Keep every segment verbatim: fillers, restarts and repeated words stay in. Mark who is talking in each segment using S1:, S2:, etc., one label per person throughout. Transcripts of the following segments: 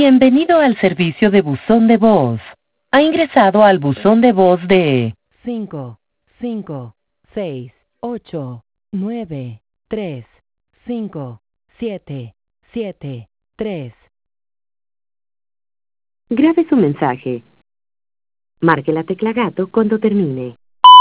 S1: Bienvenido al servicio de buzón de voz. Ha ingresado al buzón de voz de cinco, cinco, seis, ocho, nueve, tres, cinco, siete, siete, tres.
S2: Grabe su mensaje. Marque la tecla gato cuando termine.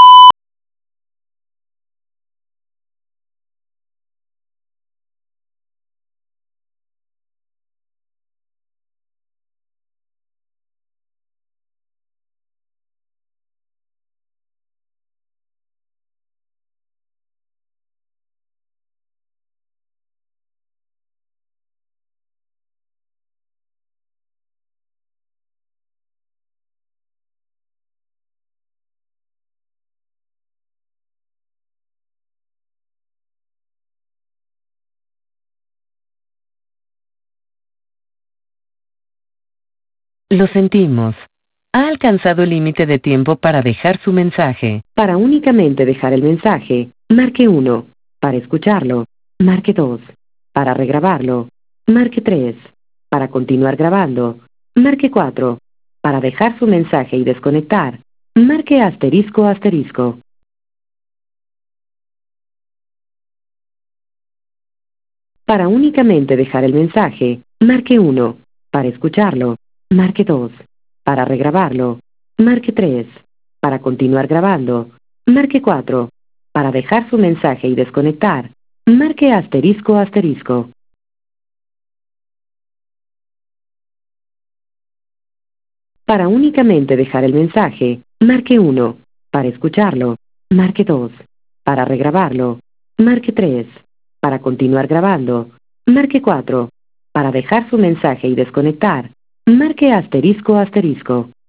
S1: Lo sentimos. Ha alcanzado el límite de tiempo para dejar su mensaje.
S2: Para únicamente dejar el mensaje, marque uno. Para escucharlo, marque dos. Para regrabarlo, marque tres. Para continuar grabando, marque cuatro. Para dejar su mensaje y desconectar, marque asterisco asterisco. Para únicamente dejar el mensaje, marque uno. Para escucharlo, marque dos. Para regrabarlo, marque tres. Para continuar grabando, marque cuatro. Para dejar su mensaje y desconectar, marque asterisco asterisco. Para únicamente dejar el mensaje, marque uno. Para escucharlo, marque dos. Para regrabarlo, marque tres. Para continuar grabando, marque cuatro. Para dejar su mensaje y desconectar, marque asterisco asterisco.